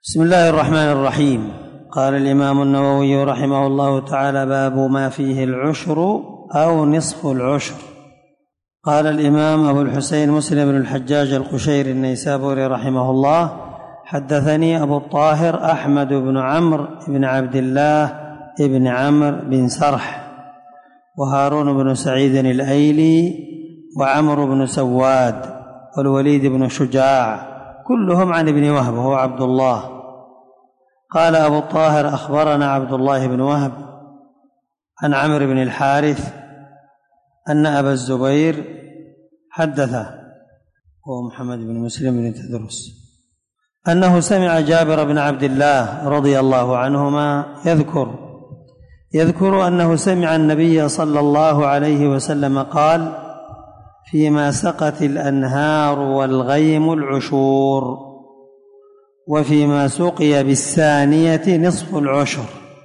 بسم الله الرحمن الرحيم. قال الإمام النووي رحمه الله تعالى: باب ما فيه العشر أو نصف العشر. قال الإمام أبو الحسين مسلم بن الحجاج القشيري النيسابوري رحمه الله: حدثني أبو الطاهر أحمد بن عمرو بن عبد الله بن عمرو بن سرح وهارون بن سعيد الأيلي وعمرو بن سواد والوليد بن شجاع كلهم عن ابن وهب وهو عبد الله. قال أبو الطاهر: أخبرنا عبد الله بن وهب عن عمرو بن الحارث أن أبا الزبير حدثه هو محمد بن مسلم بن تدرس أنه سمع جابر بن عبد الله رضي الله عنهما يذكر أنه سمع النبي صلى الله عليه وسلم قال: فيما سقت الأنهار والغيم العشور، وفيما سقي بالثانية نصف العشر.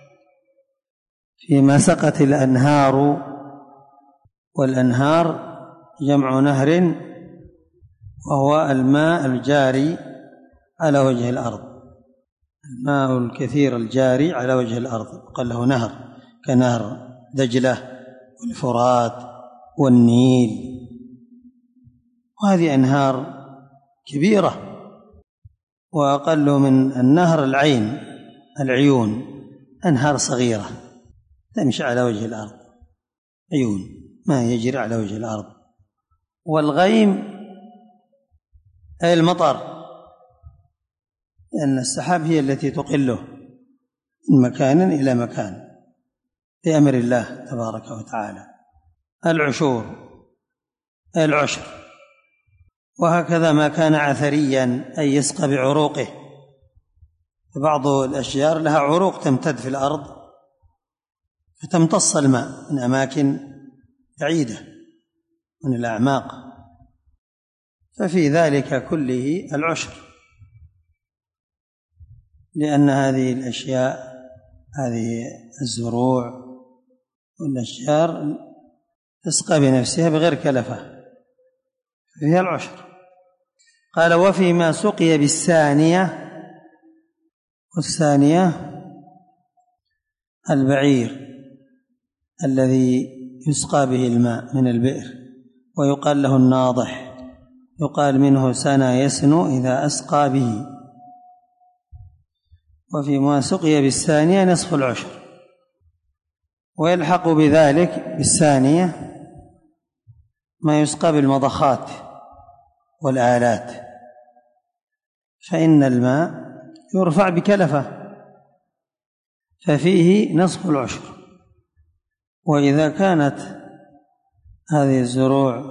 فيما سقت الأنهار، والأنهار جمع نهر وهو الماء الجاري على وجه الأرض، الماء الكثير الجاري على وجه الأرض قال له نهر، كنهر دجلة والفرات والنيل، وهذه أنهار كبيرة. وأقل من النهر العيون، أنهار صغيرة تمشي على وجه الأرض، عيون ما يجري على وجه الأرض. والغيم أي المطر، لأن السحاب هي التي تقله من مكان إلى مكان بأمر الله تبارك وتعالى. العشور أي العشر. وهكذا ما كان عثريا أي يسقى بعروقه، فبعض الأشجار لها عروق تمتد في الأرض فتمتص الماء من أماكن بعيدة من الأعماق، ففي ذلك كله العشر، لأن هذه الأشياء، هذه الزروع والأشجار تسقى بنفسها بغير كلفة، فيها العشر. قال: وفيما سقي بالثانية، والثانية البعير الذي يسقى به الماء من البئر، ويقال له الناضح، يقال منه سنى يسنو إذا أسقى به. وفيما سقي بالثانية نصف العشر. ويلحق بذلك بالثانية ما يسقى بالمضخات والآلات، فإن الماء يرفع بكلفة ففيه نصف العشر. وإذا كانت هذه الزروع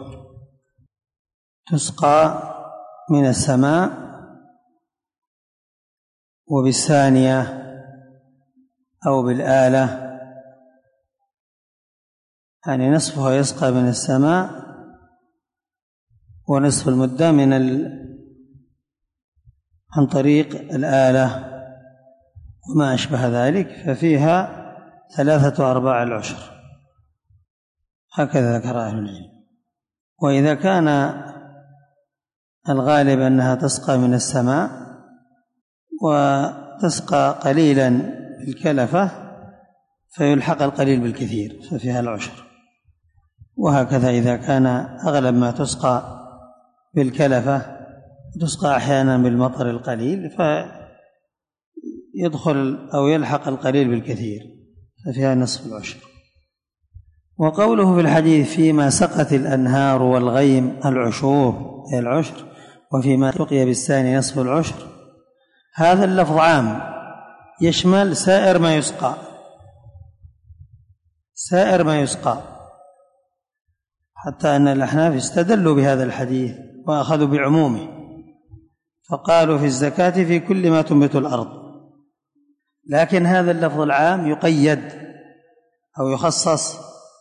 تسقى من السماء وبالثانية أو بالآلة، يعني نصفها يسقى من السماء ونصف المدة عن طريق الآلة وما أشبه ذلك، ففيها 3/4 العشر، هكذا ذكر أهل العلم. وإذا كان الغالب أنها تسقى من السماء وتسقى قليلا بالكلفة، فيلحق القليل بالكثير ففيها العشر. وهكذا إذا كان أغلب ما تسقى بالكلفة، تسقى أحيانا بالمطر القليل، فيدخل أو يلحق القليل بالكثير ففيها نصف العشر. وقوله في الحديث: فيما سقت الأنهار والغيم العشور أي العشر، وفيما سقي بالثاني نصف العشر، هذا اللفظ عام يشمل سائر ما يسقى، حتى أن الأحناف استدلوا بهذا الحديث وأخذوا بعمومه، فقالوا في الزكاة في كل ما تنبت الأرض. لكن هذا اللفظ العام يقيد أو يخصص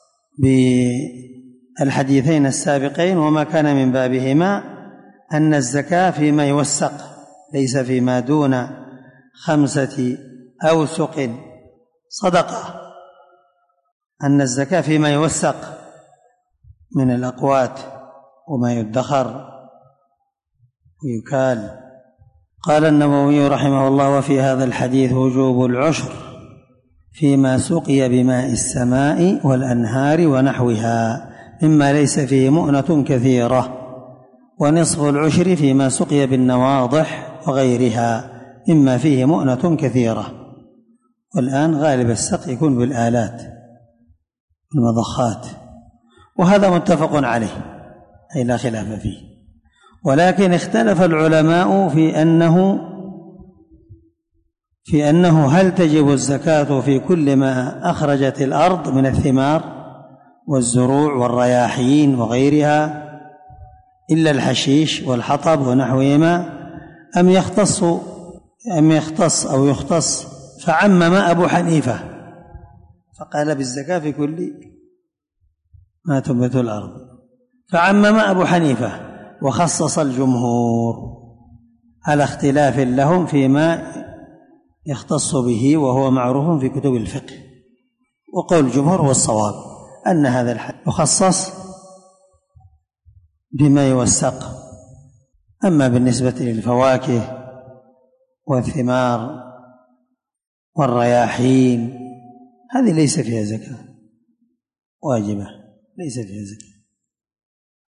بالحديثين السابقين، وما كان من بابهما أن الزكاة فيما يوسق ليس فيما دون 5 أوسق صدقة، أن الزكاة فيما يوسق من الأقوات وما يدخر ويكال. قال النووي رحمه الله: وفي هذا الحديث وجوب العشر فيما سقي بماء السماء والأنهار ونحوها مما ليس فيه مؤنة كثيرة، ونصف العشر فيما سقي بالنواضح وغيرها مما فيه مؤنة كثيرة. والآن غالب السقي يكون بالآلات المضخات، وهذا متفق عليه أي لا خلاف فيه، ولكن اختلف العلماء في أنه هل تجب الزكاة في كل ما أخرجت الأرض من الثمار والزروع والرياحين وغيرها إلا الحشيش والحطب ونحوهما، أم يختص أو يختص. فعمم أبو حنيفة فقال بالزكاة في كل ما تنبت الأرض، فعمم أبو حنيفة وخصص الجمهور على اختلاف لهم فيما يختص به، وهو معروف في كتب الفقه. وقول الجمهور هو الصواب، أن هذا الحد يخصص بما يوثق. أما بالنسبة للفواكه والثمار والرياحين هذه ليس فيها زكاة واجبة، ليس فيها زكاة.